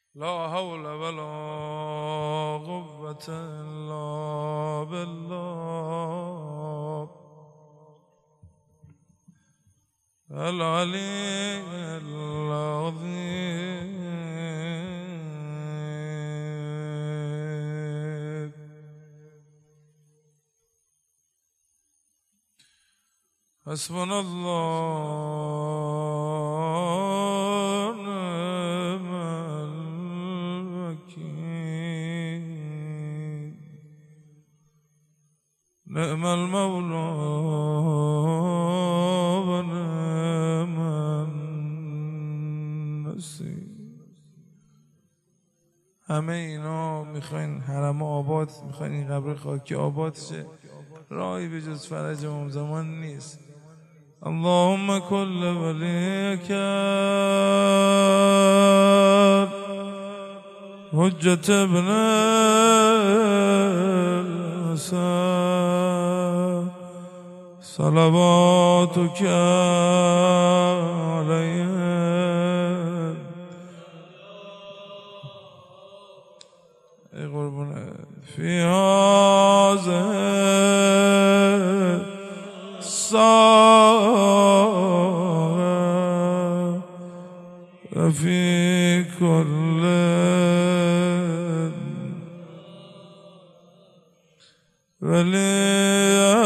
لا حول ولا قوة إلا بالله العلي العظيم. حسبنا الله نعم الوكيل نعم المولى ونعم النصير. همه اینا میخواین حرم آباد، میخواین این قبر خاکی آباد شه، راهی به جز فرج امام زمان نیست. اللهم كل وليك حجة ابن الحسن صلواتك عليه ای قربونه في هذا الساعة وفي كل وليا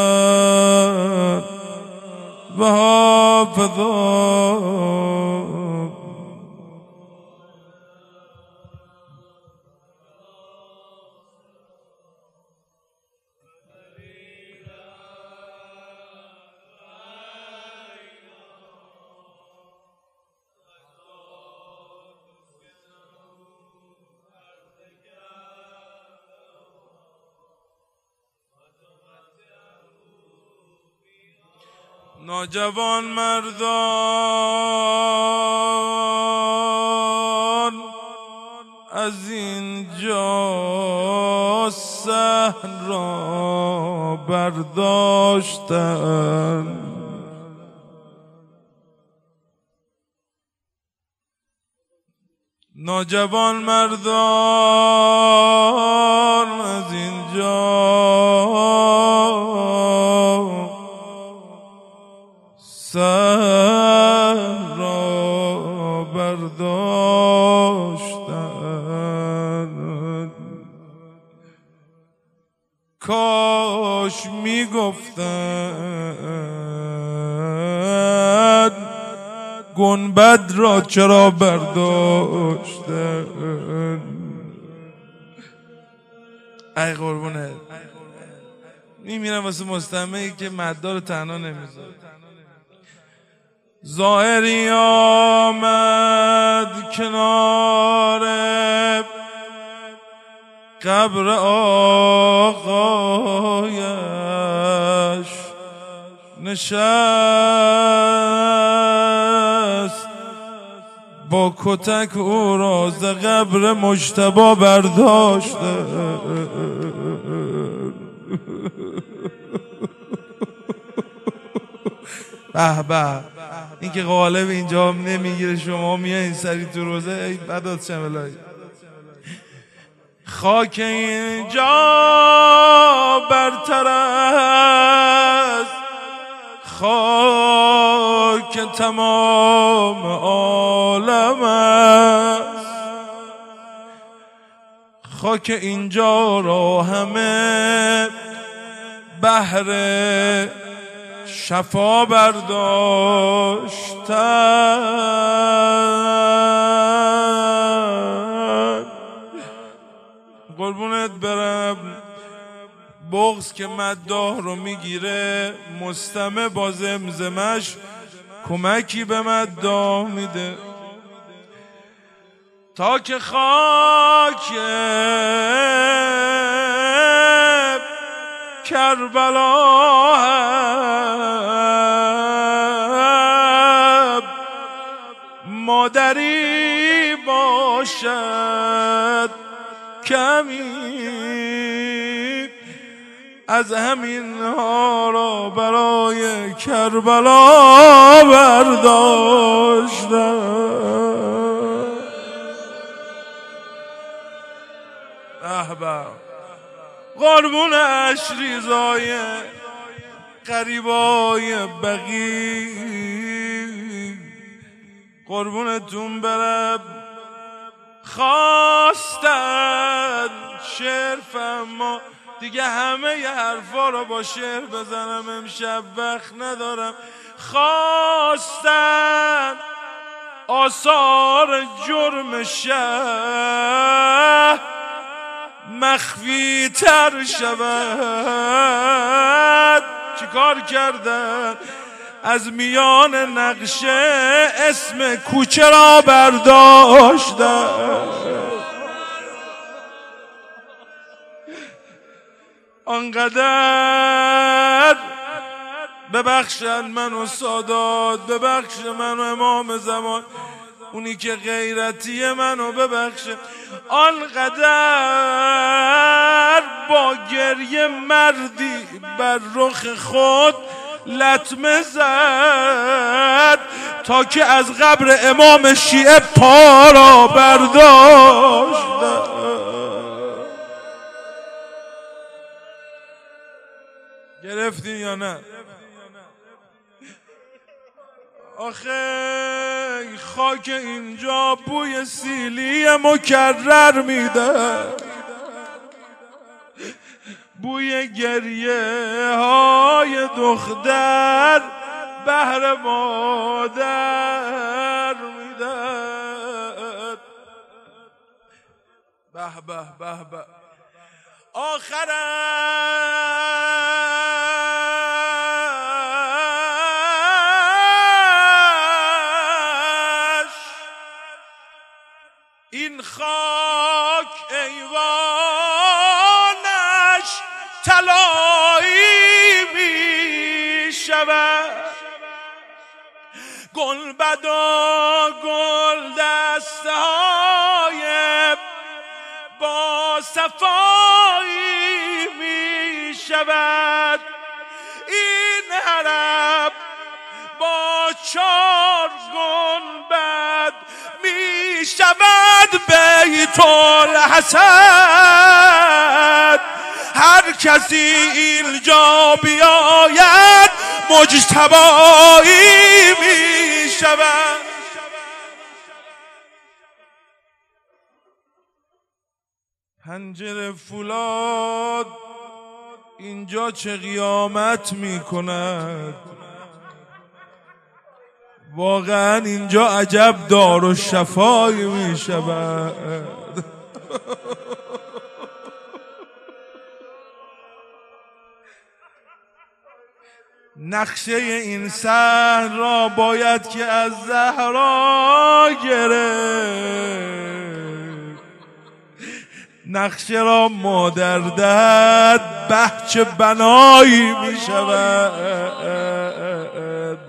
وحافظا نوجوان مردان از اینجا صحن را برداشتند، نوجوان مردان از اینجا سر را برداشتند. کاش میگفتند گنبد را چرا برداشتند. ای قربونه میمیرم واسه مستمعی که مدار رو تنها نمیذاره. ظاهری آمد کنار قبر آقایش نشست، با کتک او را ز قبر مجتبی برداشته. به به، این که غالب اینجا هم نمیگیره، شما میایین سری تو روزه، ای بدات شملایی. خاک اینجا برتر است خاک تمام عالم است. خاک اینجا را همه بهر شفا برداشتن. قربونت برم، بغض که مداح رو میگیره، مستمع با زمزمش کمکی به مداح میده. تا که خاک کربلا مادری باشد کمی، از همین ها را برای کربلا برداشتم. به قربونش ریزای قریبای بقی قربونتون برم. خواستن شعر فهما دیگه همه ی حرفا رو با شعر بزنم، امشب وقت ندارم. خواستن آثار جرم شه مخفی تر شود. چیکار کردن؟ از میان نقشه اسم کوچه را برداشتن. آنقدر ببخشن منو سادات، ببخش منو امام زمان، اونی که غیرتی منو ببخشه. آنقدر با گریه مردی بر رخ خود لطمه زد تا که از قبر امام شیعه پا را برداشت. گرفتین یا نه؟ آخه خاک اینجا بوی سیلی مکرر میده، بوی گریه های دختر بهر مادر میده. به به به به. آخرش این خاک ایوانش طلایی می شود. گلبد و گل دسته های با صفایی می شود. این حرم با 4 گنبد می شود بیت الحسن. هر کسی اینجا بیاید مجتبایی می شود. پنجره فولاد اینجا چه قیامت می کند. واقعا اینجا عجب دار و شفایی می شود. نقشه این صحن را باید که از زهرا گرفت. نقشه را مادر دهد بهچه بنایی می شود.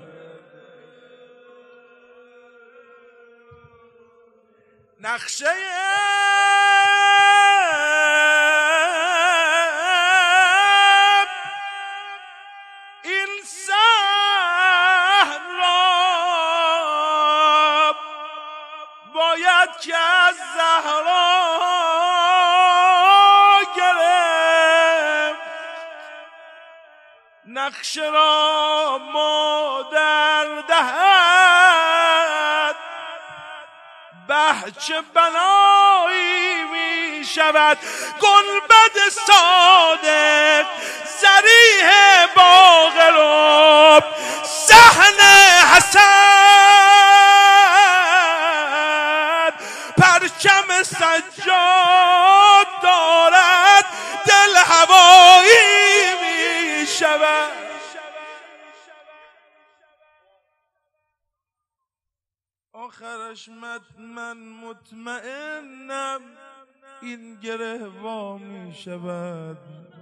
نقشه این صحن را باید که از زهرا گرفت. نقشه را مادر دهد بهچه بنایی می شود. گنبد صادق صریح باغرب صحن حسن پرچم سجاد دارد دل هوایی می شود. آخرش من مطمئنم این گره وا می شود.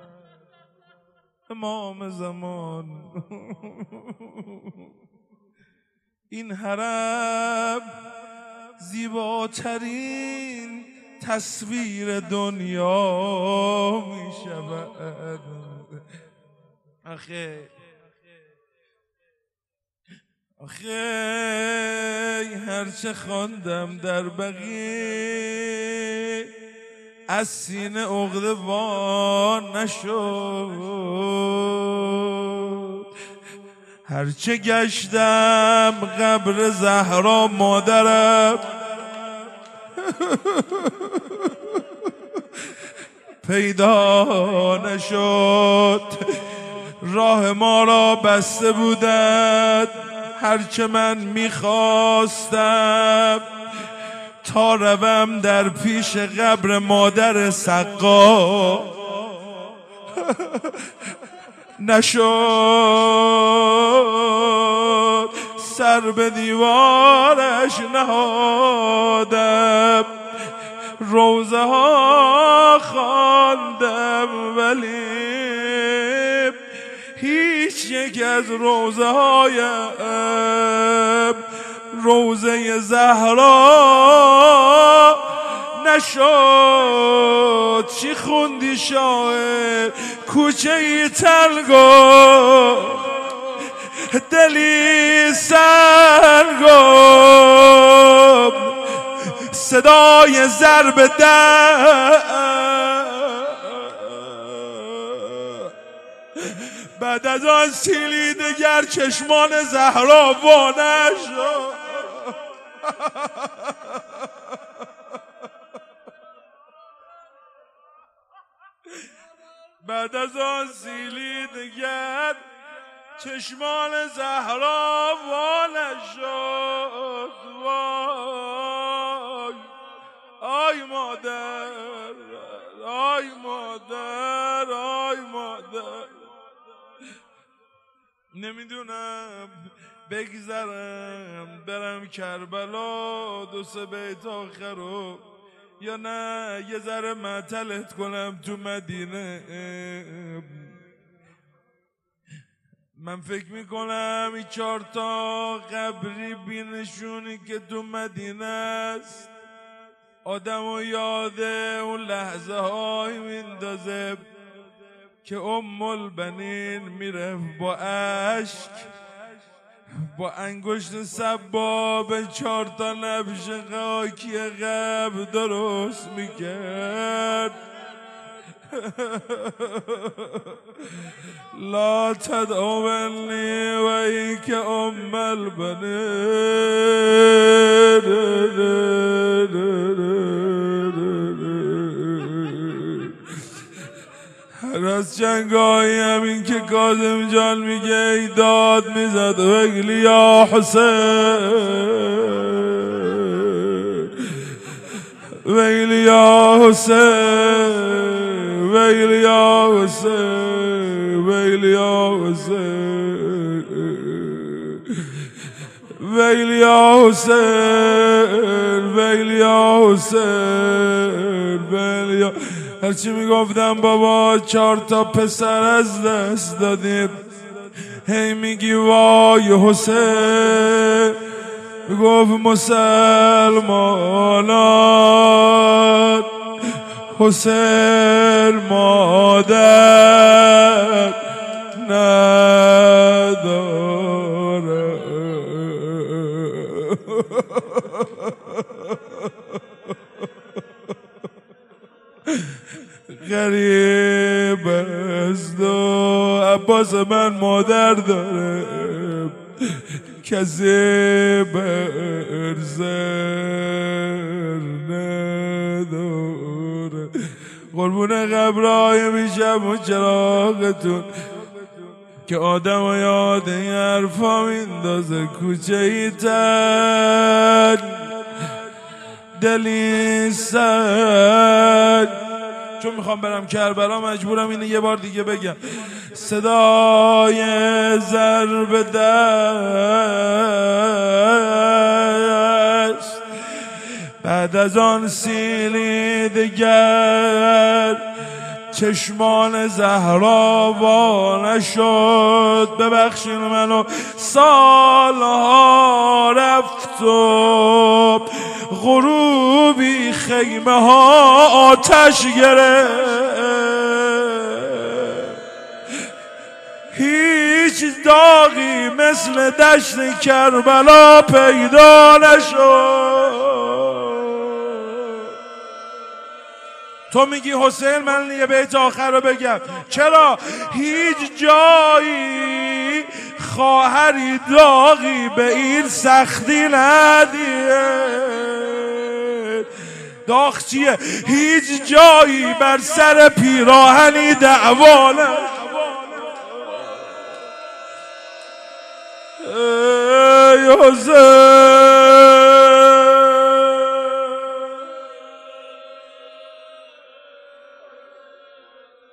امام زمان این حرم زیباترین تصویر دنیا می شود. آخه هرچه خواندم در بقیه از سینه عقده وا نشد. هرچه گشتم قبر زهرا مادرم پیدا نشد. راه ما را بسته بودند هرچه من میخواستم تا روم در پیش قبر مادر سقا نشد. سر به دیوارش نهادم روزه ها خواندم ولی هیچ یک از روزه هایم روزه زهرا نشد. چی خوندی شاعر؟ کوچه ای تنگو دلی سرگم صدای ضرب در بعد از آن سیلی دگر چشمان زهرا وا نشد. بعد از آن سیلی دگر چشمان زهرا وا نشد. وای آی مادر، آی مادر، آی مادر. نمیدونم بگذرم برم کربلا دو سه بیت آخرو یا نه یه ذره معطلت کنم تو مدینه. من فکر میکنم این 4 تا قبری بینشونی که تو مدینه است آدم و یاده اون لحظه های میندازه که ام البنین میرفت با اشک با انگشت سبابه 4 تا نبش خاکی قبر درست میکرد. لا تدعونی و این که ام البنین. هر از جنگایی همین که کاظم جان میگه ای داد میزد ویلی یا حسین، ویلی یا حسین، ویلی یا حسین، ویلی یا حسین، ویلی یا حسین، ویلی یا حسین، ویلی یا. هرچی میگفتم بابا 4 تا پسر از دست دادیم هی میگی وای حسین. گفت مسلمانان حسین مادر نداره. غریب است و عباس من مادر داره کسی بر زر نداره. قربون قبرهای میشم و چراغتون که آدم و یاد این حرفا میندازه کوچه ای تن دلی سر. چون میخوام برم کربلا مجبورم اینو یه بار دیگه بگم. صدای ضرب دست بعد از آن سیلی دگر چشمان زهرا وا نشد. ببخشین منو سالها رفت و غروبی خیمه ها آتش گرفت. هیچ داغی مثل دشت کربلا پیدا نشد. تو میگی حسین من یه بیت آخر رو بگم. چرا هیچ جایی خواهری داغی به این سختی ندید؟ داغ چیه؟ هیچ جایی بر سر پیراهنی دعوانه. ای حسین